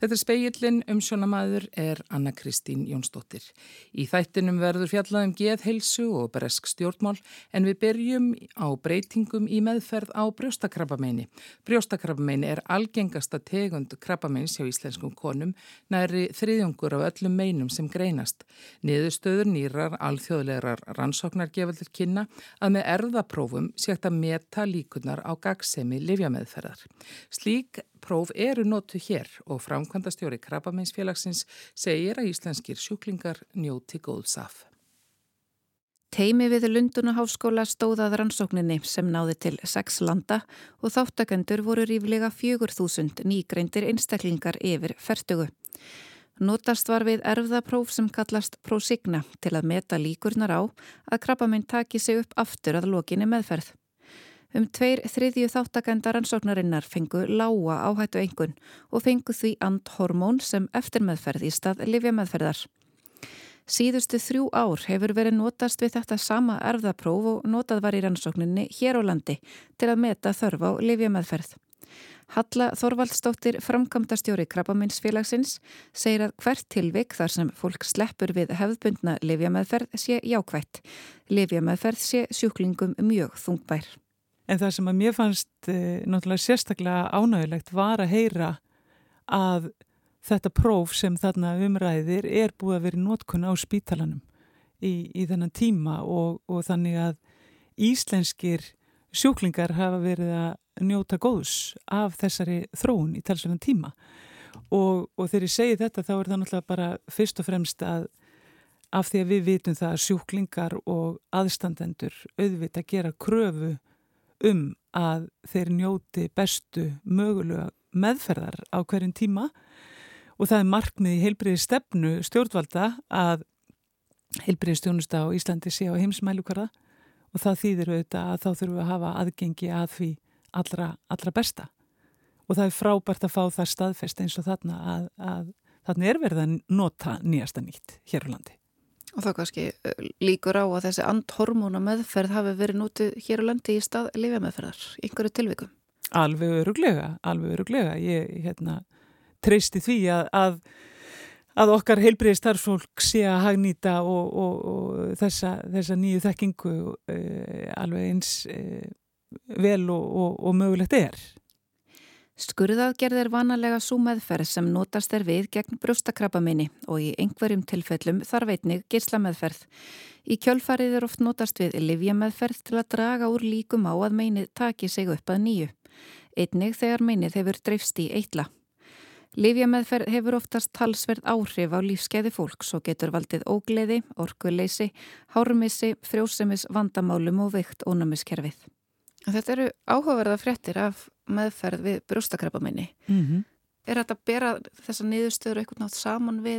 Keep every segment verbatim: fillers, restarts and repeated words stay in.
Þetta er Spegillinn, umsjónamaður er Anna Kristín Jónsdóttir. Í þættinum verður fjallað um geðheilsu og bresk stjórnmál en við byrjum á breytingum í meðferð á brjóstakrabbameini. Brjóstakrabbameini er algengasta tegund krabbameins hjá íslenskum konum, nærri þriðjungur af öllum meinum sem greinast. Niðurstöður nýrar alþjóðlegar rannsóknar gefa til kynna að með erfðaprófum sé hægt að meta líkurnar á gagnsemi lyfjameðferðar. Slík próf eru notuð hér og framkvæmdastjóri Krabbameinsfélagsins segir að íslenskir sjúklingar njóti góðs af. Teymi við Lundunaháskóla stóð að rannsókninni sem náði til sex landa og þáttakendur voru ríflega fjögur þúsund nýgreindir einstaklingar yfir fertugu. Notast var við erfðapróf sem kallast Prosigna til að meta líkurnar á að krabbamein taki sig upp aftur að lokinni meðferð. Um tveir þriðju þáttakenda rannsóknarinnar fengu lága áhættu einkunn og fengu því andhormón sem eftirmeðferð í stað lyfjameðferðar. Síðustu þrjú ár hefur verið notast við þetta sama erfðapróf og notað var í rannsókninni hér á landi til að meta þörf á lyfjameðferð. Halla Þorvaldsdóttir, framkvæmdastjóri Krabbameinsfélagsins, segir að hvert tilvik þar sem fólk sleppur við hefðbundna lyfjameðferð sé jákvætt. Lyfjameðferð sé sjúklingum mjög þungbær. En það sem að mér fannst e, náttúrulega sérstaklega ánægulegt var að heyra að þetta próf sem þarna umræðir er búið að vera í notkun á spítalanum í, í þennan tíma og, og þannig að íslenskir sjúklingar hafa verið að njóta góðs af þessari þróun í talsverðan tíma. Og, og þegar ég segi þetta þá er það náttúrulega bara fyrst og fremst að af því að við vitum það að sjúklingar og aðstandendur auðvitað gera kröfu um að þeir njóti bestu mögulega meðferðar á hverjum tíma og það er markmið í heilbrigðisstefnu stjórnvalda að heilbrigðisþjónusta á Íslandi sé á heimsmælikvarða og það þýðir auðvitað að þá þurfum við að hafa aðgengi að því allra, allra besta og það er frábært að fá það staðfest eins og þarna að, að þarna er verið að nota nýjasta nýtt hér á landi. Og þá kannski líkur á að þessi andhormóna meðferð hafi verið notið hér á landi í stað lyfjameðferðar, einhverju tilvikum? Alveg örugglega, alveg örugglega. Ég hérna, treysti því að, að, að okkar heilbrigðisstarfsfólk sé að hagnýta og, og, og þessa, þessa nýju þekkingu uh, alveg eins uh, vel og, og, og mögulegt er. Skurðaðgerð er vanalega sú meðferð sem notast er við gegn brjóstakrabbameini og í einhverjum tilfellum þarf einnig geislameðferð. Í kjölfarið er oft notast við lyfjameðferð til að draga úr líkum á að meinið taki sig upp að nýju. Einnig þegar meinið hefur dreifst í eitla. Lyfjameðferð hefur oftast talsverð áhrif á lífskeiði fólks og getur valdið ógleði, orkuleysi, hármissi, frjósemis vandamálum og veikt ónæmiskerfið. Þetta eru áhugaverða fréttir af meðferð við brjóstakrabbameini. Mm-hmm. Er þetta að bera þessa niðurstöður eitthvað nátt saman við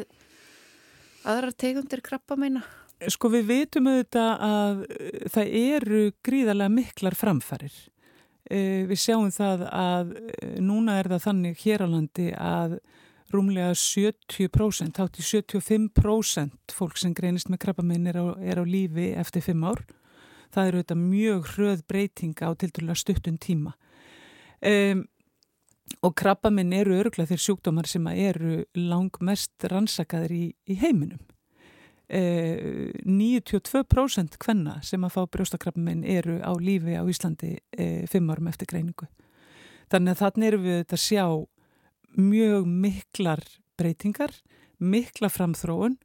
aðrar tegundir krabbameina? Sko við vitum auðvitað að það eru gríðarlega miklar framfarir. Við sjáum það að núna er það þannig hér á landi að rúmlega sjötíu prósent, hátt í sjötíu og fimm prósent fólk sem greinist með krabbamein er á, er á lífi eftir fimm ár. Það eru þetta mjög hröð breyting á tiltölulega stuttum tíma. Um, og krabbamein eru örugglega þeir sjúkdómar sem eru langmest rannsakaðir í, í heiminum. Uh, níutíu og tvö prósent kvenna sem að fá brjóstakrabbamein eru á lífi á Íslandi uh, fimm árum eftir greiningu. Þannig að þarna erum við þetta að sjá mjög miklar breytingar, mikla framþróun.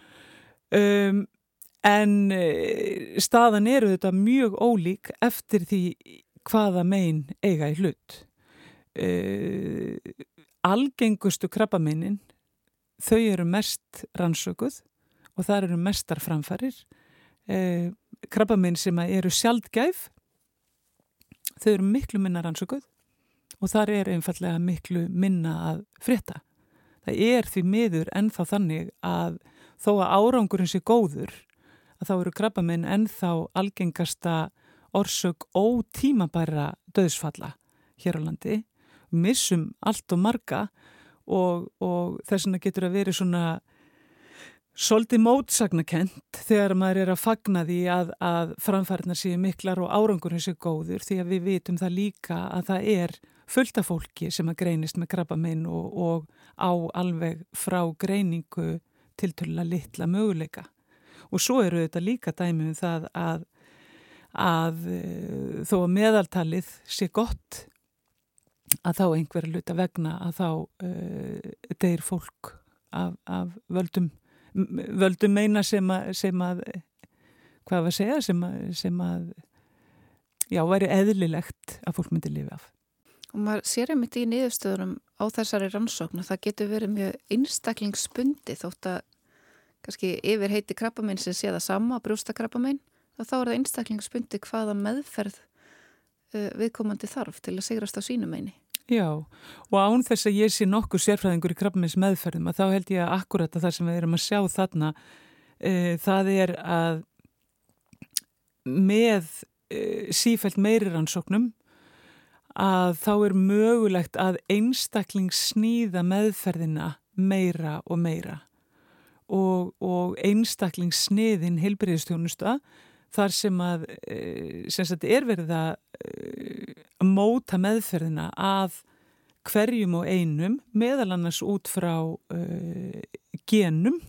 Um, En staðan eru þetta mjög ólík eftir því hvaða mein eiga í hlut. Uh, algengustu krabbameinin, þau eru mest rannsökuð og það eru mestar framfarir. Uh, krabbamein sem eru sjaldgæf, þau eru miklu minna rannsökuð og þar er einfallega miklu minna að frétta. Það er því miður ennþá þannig að þó að árangurinn sé góður, að þá eru krabbamein ennþá algengasta orsök ótímabæra dauðsfalla hér á landi. Missum allt og marga og, og þess vegna getur að vera svona svolítið mótsagnakent þegar maður er að fagna því að, að framfærnar séu miklar og árangurinn séu góður, því að við vitum það líka að það er fullt af fólki sem að greinist með krabbamein og, og á alveg frá greiningu tiltölulega litla möguleika. Og svo eru þetta líka dæmi um það að, að þó að meðaltalið sé gott, að þá einhverja hluta vegna að þá uh, deyr fólk af, af völdum, völdum meina sem að, sem að hvað var að segja, sem að, sem að já, væri eðlilegt að fólk myndi lifa af. Og maður sér einmitt í niðurstöðunum á þessari rannsókn að það getur verið mjög einstaklingsbundi þótt að kannski yfir heiti krabbamein sem sé það sama, brjóstakrabbamein, og þá er það einstaklingsbundi hvaða meðferð uh, viðkomandi þarf til að sigrast á sínu meini. Já, og án þess að ég sé nokkuð sérfræðingur í krabbameins meðferðum að þá held ég að akkurat að það sem við erum að sjá þarna uh, það er að með uh, sífellt meiri rannsóknum að þá er mögulegt að einstakling snýða meðferðina meira og meira og, og einstakling sniðin heilbrigðisþjónusta þar sem að sem sagt, er verið að móta meðferðina að hverjum og einum meðal annars út frá uh, genum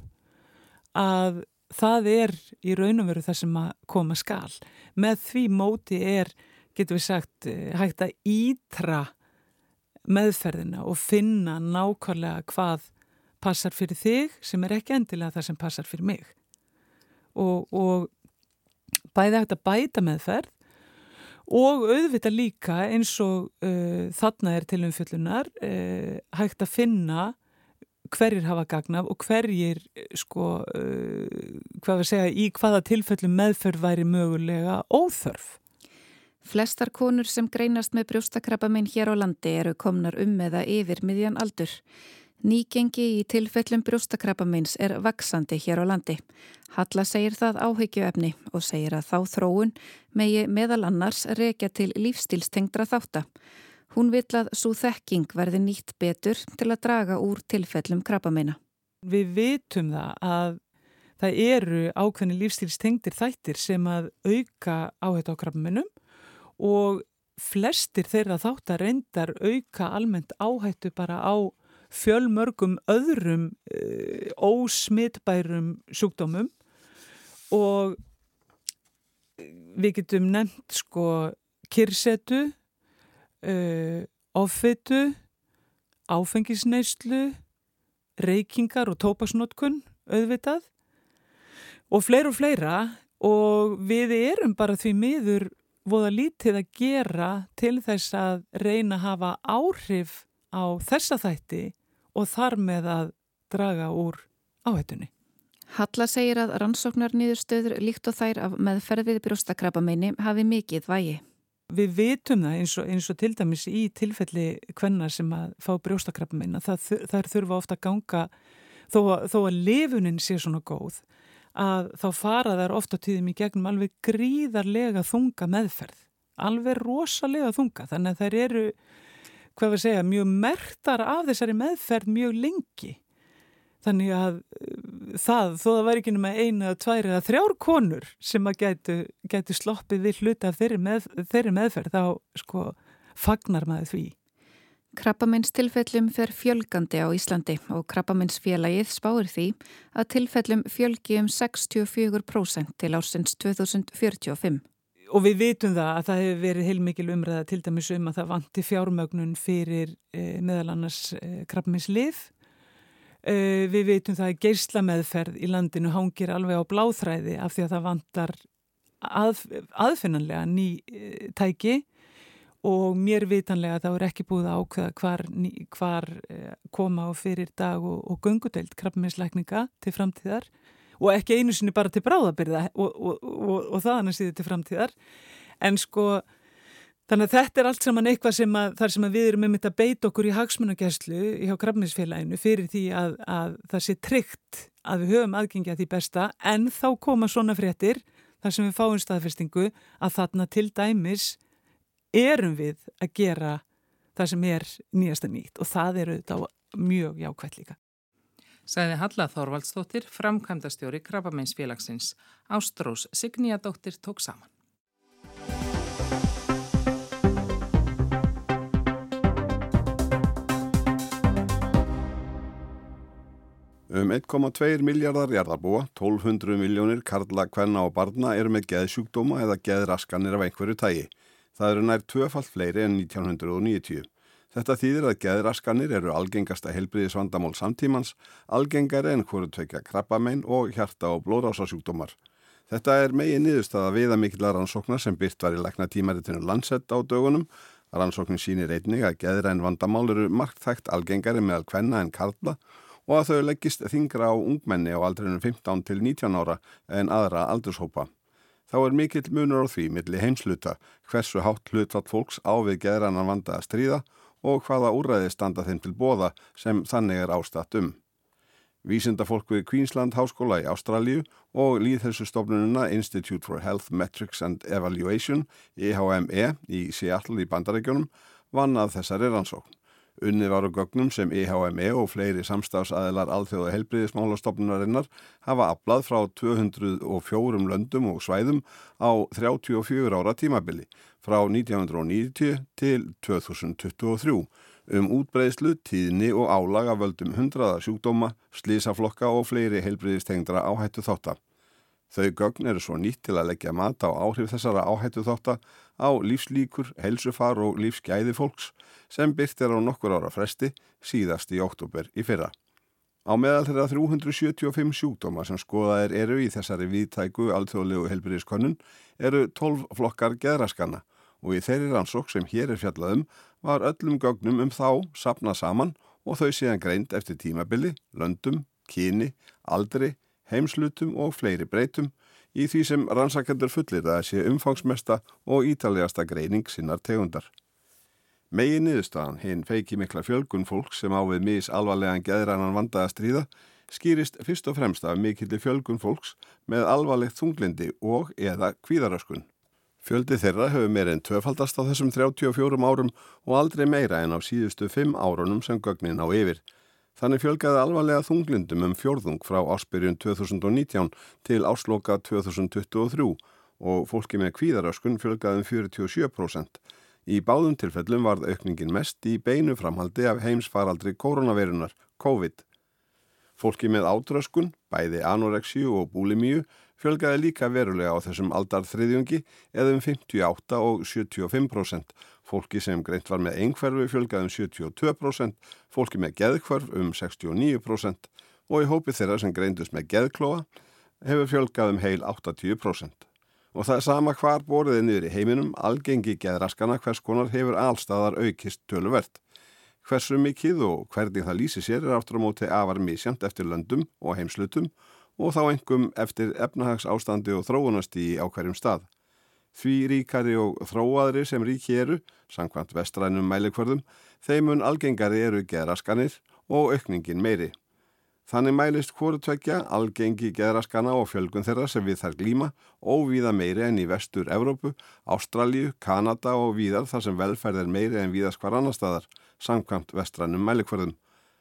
að það er í raun og veru það sem að koma skal. Með því móti er getum við sagt, hægt að ítra meðferðina og finna nákvæmlega hvað passar fyrir þig sem er ekki endilega það sem passar fyrir mig. Og, og bæði hægt að bæta meðferð og auðvitað líka eins og uh, þarna er til umfjöllunar uh, hægt að finna hverjir hafa gagn af og hverjir sko, uh, hvað við segja, í hvaða tilfellum meðferð væri mögulega óþörf. Flestar konur sem greinast með brjóstakrabbamein hér á landi eru komnar um eða yfir miðjan aldur. Nýgengi í tilfellum brjóstakrabbameins er vaxandi hér á landi. Halla segir það áhyggjuefni og segir að þá þróun megi meðal annars rekja til lífstílstengdra þátta. Hún vill að sú þekking verði nýtt betur til að draga úr tilfellum krabbameina. Við vitum það að það eru ákveðni lífstílstengdir þættir sem að auka áhættu á krabbameinum og flestir þeirra þáttar reyndar auka almennt áhættu bara á fjölmörgum öðrum uh, ósmitbærum sjúkdómum og við getum nefnt sko kyrrsetu, uh, offitu, áfengisneyslu, reykingar og tóbaksnotkun auðvitað og fleira og fleira og við erum bara því miður voða lítið að gera til þess að reyna að hafa áhrif á þessa þætti og þar með að draga úr áhættunni. Halla segir að rannsóknarniðurstöður líkt og þær af meðferð við brjóstakrabbameini hafi mikið vægi. Við vitum það eins og, eins og til dæmis í tilfelli kvenna sem að fá brjóstakrabbameina. Það, þær þurfa ofta að ganga, þó að, þó að lifunin sé svona góð, að þá fara þær ofta tíðum í gegnum alveg gríðarlega þunga meðferð. Alveg rosalega þunga. Þannig að þær eru, hvað við segja, mjög merktar af þessari meðferð mjög lengi. Þannig að það, þó það væri ekki nema eina eða tvær eða þrjár konur sem að gætu, gætu sloppið við hluta af þeirri, með, þeirri meðferð, þá sko fagnar maður því. Krabbameinstilfellum fer fjölgandi á Íslandi og Krabbameinsfélagið spáir því að tilfellum fjölgi um sextíu og fjögur prósent til ársins tvö þúsund fjörutíu og fimm. Og við vitum það að það hefur verið heilmikil umræða til dæmis um að það vanti fjármögnun fyrir eh, meðal annars eh, krabbameinslyf. Eh, við vitum það að geislameðferð í landinu hangir alveg á bláþræði af því að það vantar að, aðfinnanlega ný eh, tæki og mér vitanlega þá er ekki búið að ákveða hvar, hvar eh, koma á fyrir dag og, og göngudeild krabbameinslækninga til framtíðar. Og ekki einu sinni bara til bráðabirgða og, og, og, og það hann síður til framtíðar. En sko, þannig að þetta er allt saman eitthvað sem að, þar sem að við erum einmitt að beita okkur í hagsmunagæslu hjá Krabbameinsfélaginu fyrir því að, að það sé tryggt að við höfum aðgengi að því besta, en þá koma svona fréttir þar sem við fáum staðfestingu að þarna til dæmis erum við að gera það sem er nýjasta nýtt og það er auðvitað mjög jákvætt líka. sagði Halla Þorvaldsdóttir, framkvæmdastjóri Krabbameinsfélagsins. Ástrós Signíadóttir tók saman. Um einn komma tveir milljarðar jarðarbúa, tólf hundruð milljónir karla, kvenna og barna eru með geðsjúkdóma eða geðraskanir af einhverju tagi. Það eru nær tvöfalt fleiri en nítján hundruð níutíu. Þetta þýðir að geðraskanir eru algengasta heilbrigðisvandamál samtímans, algengari en hvoru tveggja krabbamein og hjarta- og blóðrásasjúkdómar. Þetta er megin niðurstaða viðamikilla rannsóknar sem birt var í læknatímaritinu Lancet á dögunum. Rannsóknin sýnir einnig að geðræn vandamál eru marktækt algengari meðal kvenna en karla og að þau leggist þyngra á ungmenni á aldrinum fimmtán til nítján ára en aðra aldurshópa. Þá er mikill munur á því milli heimsluta, hversu hátt hlutfall fólks á við geðrænan vanda að stríða og hvaða úrræði standa þeim til boða sem þannig er ástatt um. Vísindafólk við Queensland háskóla í Ástralíu og lýðheilsustofnunina Institute for Health Metrics and Evaluation, I H M E, í Seattle í Bandaríkjunum, vann að þessari rannsókn. Unnið var á gögnum sem I H M E og fleiri samstafsaðilar alþjóða heilbrigðismálastofnunarinnar hafa aflað frá tvö hundruð og fjórum löndum og svæðum á þrjátíu og fjögurra ára tímabili, frá nítján hundruð níutíu til tvö þúsund tuttugu og þrjú, um útbreiðslu, tíðni og álag af völdum hundraða sjúkdóma, slysaflokka og fleiri heilbrigðistengdra áhættu þátta. Þau gögn eru svo nýtt til að leggja mat á áhrif þessara áhættu þátta á lífslíkur, heilsufar og lífsgæði fólks sem birt er á nokkur ára fresti síðast í október í fyrra. Á meðal þeirra þrjú hundruð sjötíu og fimm sjúkdóma sem skoðaðir eru í þessari víðtæku alþjóðlegu heilbrigðiskönnun eru tólf flokkar geðraskana og í þeirri rannsókn sem hér er fjallað um var öllum gögnum um þá safnað saman og þau síðan greind eftir tímabili, löndum, kyni, aldri, heimslutum og fleiri breytum í því sem rannsakendur fullir að sé umfangsmesta og ítalegasta greining sinnar tegundar. Megin niðurstaðan, hinn feiki mikla fjölgun fólks sem á við mis alvarlegan geðrænan vanda að stríða, skýrist fyrst og fremst af mikilli fjölgun fólks með alvarlegt þunglindi og eða kvíðaröskun. Fjöldi þeirra hefur meira en tvöfaldast á þessum þrjátíu og fjórum árum og aldrei meira en á síðustu fimm árunum sem gögnin á yfir. Þannig fjölgaði alvarlega þunglindum um fjórðung frá ársbyrjun tvö þúsund og nítján til ársloka tvö þúsund tuttugu og þrjú og fólki með kvíðaröskun fjölgaði um fjörutíu og sjö prósent. Í báðum tilfellum varð aukningin mest í beinu framhaldi af heimsfaraldri kórónaveirunar, COVID. Fólki með átröskun, bæði anorexíu og búlimíu, fjölgaði líka verulega á þessum aldarþriðjungi eða um fimmtíu og átta og sjötíu og fimm prósent. Fólki sem greint var með einhverfu fjölgaði um sjötíu og tvö prósent, fólki með geðhvörf um sextíu og níu prósent og í hópi þeirra sem greindust með geðklóa hefur fjölgað um heil áttatíu prósent. Og það er sama hvar borðið niður í heiminum, algengi geðraskana hvers konar hefur allstaðar aukist töluvert. Hversu mikið og hvernig það lýsi sér er aftur á móti afar misjant eftir löndum og heimslutum og þá einkum eftir efnahagsástandi og þróunastigi á hverjum stað. Því ríkari og þróaðri sem ríki eru, samkvæmt vestrænum mælikvörðum, þeimun algengari eru geðraskanir og aukningin meiri. Þannig mælist hvoru tveggja algengi geðraskana og fjölgun þeirra sem við þær glíma óvíða meiri en í vestur Evrópu, Ástralíu, Kanada og víðar þar sem velferð er meiri en víðast hvar annar staðar, samkvæmt vestrænum mælikvörðum.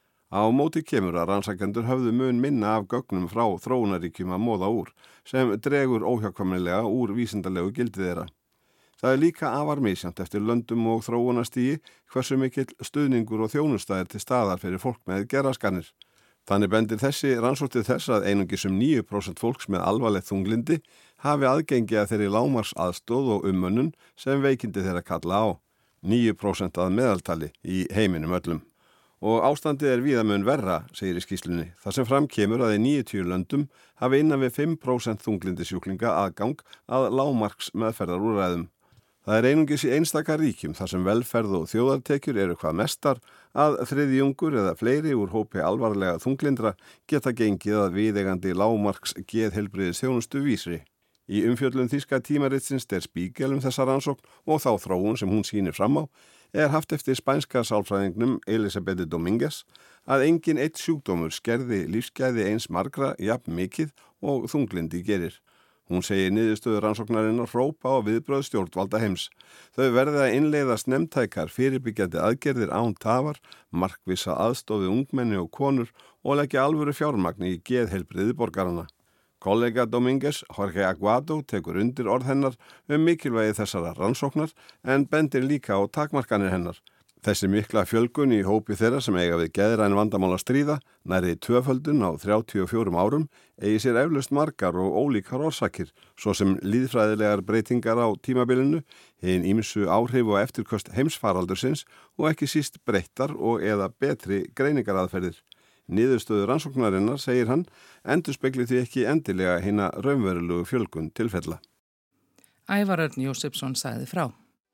Á móti kemur að rannsakendur höfðu mun minna af gögnum frá þróunaríkjum að móða úr, sem dregur óhjákvæmilega úr vísindalegu gildi þeirra. Það er líka afar misjant eftir löndum og þróunastigi hversu mikill stuðningur og þjónustaðir til staðar fyrir fólk með geðraskanir. Þannig bendir þessi rannsókn þess að einungis um níu prósent fólks með alvarlegt þunglindi hafi aðgengi að þeirri lágmarks aðstóð og ummönnun sem veikindi þeirra kalla á. níu prósent að meðaltali í heiminum öllum. Og ástandið er víða mun verra, segir í skýrslunni, þar sem fram kemur að í níutíu löndum hafi innan við fimm prósent þunglindisjúklinga aðgang að lágmarks meðferðarúrræðum. Það er einungis í einstaka ríkjum þar sem velferð og þjóðartekjur eru hvað mestar að þriðjungur eða fleiri úr hópi alvarlega þunglindra geta gengið að viðeigandi lágmarks geðheilbrigðis þjónustu vísri. Í umfjöllun þýska tímaritsins Der Spiegel um þessa rannsókn og þá þróun sem hún sýnir fram á er haft eftir spænska sálfræðingnum Elisabeth Dominguez að engin eitt sjúkdómur skerði lífsgæði eins margra jafn mikið og þunglindi gerir. Hún segir niðurstöður rannsóknarinnar hrópa á viðbrögð stjórnvalda heims. Þau verði að innleiða snemmtækar fyrirbyggjandi aðgerðir án tafar, markvissa aðstofi ungmenni og konur og leggja alvöru fjármagni í geðheilbrigði borgarana. Kollega Dominguez, Jorge Aguado, tekur undir orð hennar um mikilvægi þessara rannsóknar en bendir líka á takmarkanir hennar. Þessi mikla fjölgun í hópi þeirra sem eiga við geðræn vandamál að stríða, nærri tvöföldun á þrjátíu og fjórum árum, eigi sér eflaust margar og ólíkar orsakir, svo sem lýðfræðilegar breytingar á tímabilinu, hin ýmsu áhrif og eftirköst heimsfaraldursins og ekki síst breyttar og eða betri greiningaraðferðir. Niðurstöður rannsóknarinnar, segir hann, endurspegli því ekki endilega hina raunverulegu fjölgun tilfella. Ævar Örn Jósefsson sagði frá.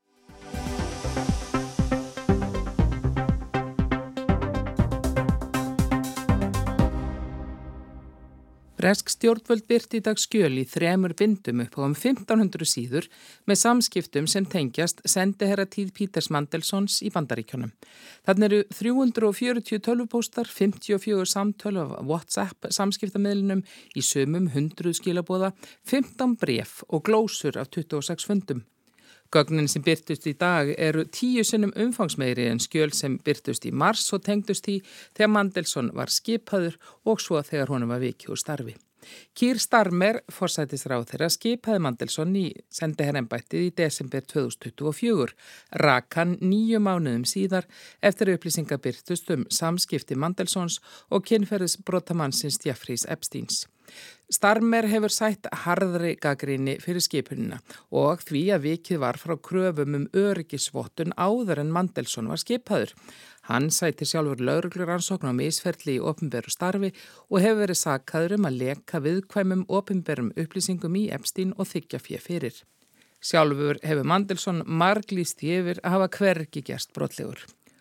Bresk stjórnvöld birti í dag skjöl í þremur bindum upp á um fimmtán hundruð síður með samskiptum sem tengjast sendiherratíð Peters Mandelsons í Bandaríkjunum. Þannig eru þrjú hundruð fjörutíu tölvupóstar, fimmtíu og fjögur samtöl af WhatsApp samskiptamiðlunum í sumum hundruð skilaboða, fimmtán bréf og glósur af tuttugu og sex fundum. Gögnin sem birtust í dag eru tíu sinnum umfangsmeiri en skjöl sem birtust í mars og tengdust í þegar Mandelson var skipaður og svo þegar honum var vikið úr starfi. Keir Starmer, forsætisráðherra, skipaði Mandelson í sendiherraembættið í desember tvö þúsund tuttugu og fjögur, rak hann níu mánuðum síðar eftir upplýsingar birtust um samskipti Mandelsons og kynferðisbrotamannsins Jeffreys Epsteins. Starmer hefur sætt harðri gagnrýni fyrir skipunina og því að vikið var frá kröfum um öryggisvottun áður en Mandelson var skipaður. Hann sætir sjálfur lögreglurannsókn á misferli í opinberu starfi og hefur verið sakaður um að leka viðkvæmum opinberum upplýsingum í Epstein og þiggja fé fyrir. Sjálfur hefur Mandelson marglýst yfir að hafa hvergi gerst brotlegur.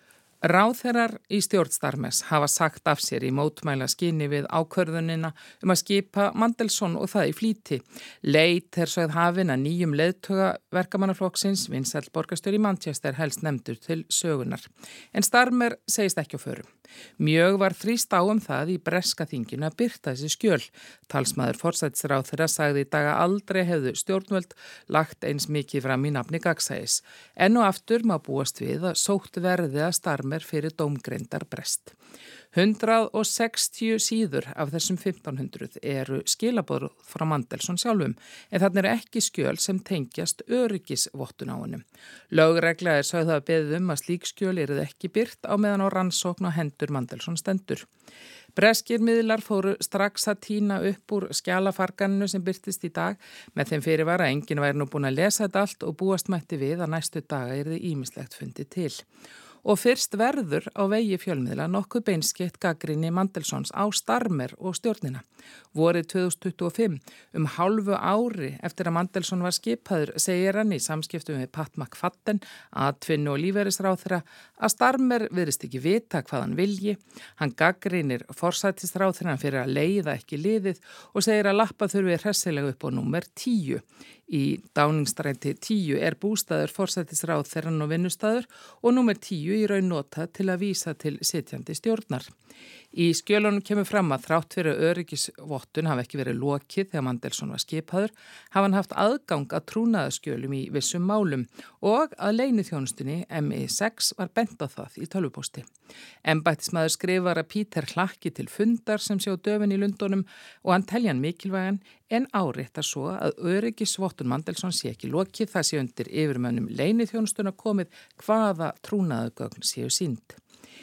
Ráðherrar í stjórn Starmers hafa sagt af sér í mótmæla skyni við ákvörðunina um að skipa Mandelson og það í flýti. Leit er sögð hafin að nýjum leiðtoga verkamannaflokksins, vinsæll borgarstjóri í Manchester, helst nefndur til sögunar. En Starmer segist ekki á förum. Mjög var þrýst á um það í breska þinginu að birta þessi skjöl. Talsmaður forsætisráðherra sagði í dag að aldrei hefðu stjórnvöld lagt eins mikið fram í nafni gagnsæis. Enn og aftur má búast við að sótt verði að Starmer fyrir dómgreindar brest. hundrað og sextíu síður af þessum fimmtán hundruð eru skilaboð frá Mandelson sjálfum, en þarna eru ekki skjöl sem tengjast öryggisvottun á honum. Lögregla er sögð að beðið um að slík skjöl eru ekki birt á meðan á rannsókn og hendur Mandelson stendur. Breskir miðlar fóru strax að tína upp úr skjalafarganinu sem birtist í dag með þeim fyrirvara að enginn væri nú búin að lesa þetta allt og búast mætti við að næstu daga yrði ýmislegt fundið til. Og fyrst verður á vegi fjölmiðla nokkuð beinskeitt gagnrýni Mandelsons á Starmer og stjórnina. Vorið tvö þúsund tuttugu og fimm, um hálfu ári eftir að Mandelson var skipaður, segir hann í samskiptum við Pat McFadden, atvinnu og lífeyrisráðherra, að Starmer virðist ekki vita hvað hann vilji. Hann gagnrýnir forsætisráðherrann fyrir að leiða ekki liðið og segir að lappa þurfi hressilega upp á númer tíu. Í Dáningsstræti tíu er bústaður forsætisráðherrann og vinnustaður og númer tíu í raun notað til að vísa til sitjandi stjórnar. Í skjölunum kemur fram að þrátt fyrir öryggisvottun hafi ekki verið lokið þegar Mandelson var skipaður, hafa hann haft aðgang að trúnaðarskjölum í vissum málum og að leyniþjónustunni M I sex var bent á það í tölvupósti. Embættismaður skrifar að Peter hlakki til fundar sem sjá döfin í Lundunum og hann telja hann mikilvægan en áréttar svo að öryggisvottun Mandelson sé ekki lokið, það sé undir yfirmönnum leyniþjónustuna komið hvaða trúnaðargögn séu sýnd.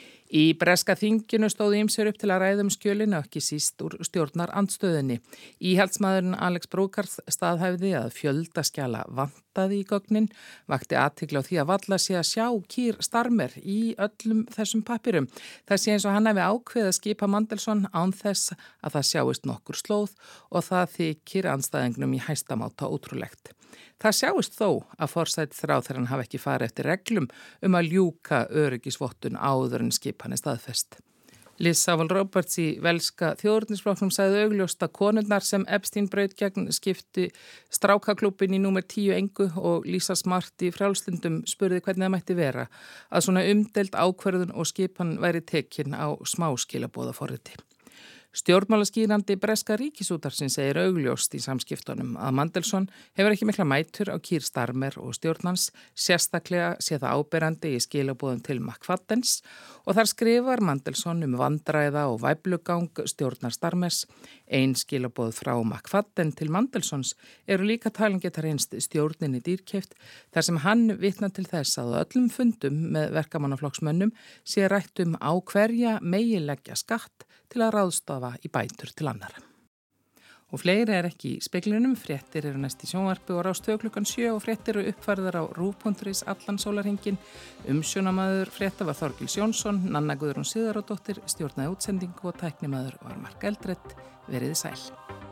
Í breska þinginu stóðu ýmsir upp til að ræða um skjölinu og ekki síst úr stjórnar andstöðinni. Íhaldsmaðurinn Alex Brokart staðhæfði að fjöldaskjala vantaði í gögnin, vakti athygli á því að valla sé að sjá Keir Starmer í öllum þessum pappirum. Það sé eins og hann hefði ákveðið að skipa Mandelson án þess að það sjáist nokkur slóð og það þykir andstæðingnum í hæstamáta ótrúlegt. Það sjáist þó að forsætisráðherrann hafi ekki farið eftir reglum um að ljúka öryggisvottun áður en skipan er staðfest. Liz Saville Roberts í velska þjóðurnisflokknum sagði augljóst að konurnar sem Epstein braut gegn skipti strákaklúbbin í númer tíu engu og Lisa Smart í Frjálslundum spurði hvernig það mætti vera að svona umdeild ákvörðun og skipan væri tekin á smáskilaboðaforriti. Stjórnmálaskýrandi breska ríkisútarsins segir augljóst í samskiptunum að Mandelson hefur ekki mikla mætur á Keir Starmer og stjórnans, sérstaklega sé það áberandi í skilabóðum til McFaddens og þar skrifar Mandelson um vandræða og væflugang stjórnar Starmers. Ein skilabóð frá McFadden til Mandelsons eru líka talin geta reynst stjórninni dýrkeypt þar sem hann vitnar til þess að á öllum fundum með verkamannaflokksmönnum sé rætt um á hverja megi leggja skatt til að ráðstafa í bætur til annara. Og fleiri er ekki í speglinum, fréttir eru næst í sjónvarpi og Rás tvö klukkan sjö og fréttir eru uppfærðar á rúv punktur is allan sólarhringinn. Umsjónamaður frétta var Þorgils Jónsson, Nanna Guðrún Sigurðardóttir, stjórnaði útsendingu og tæknimaður var Mark Eldred. Veriði sæl.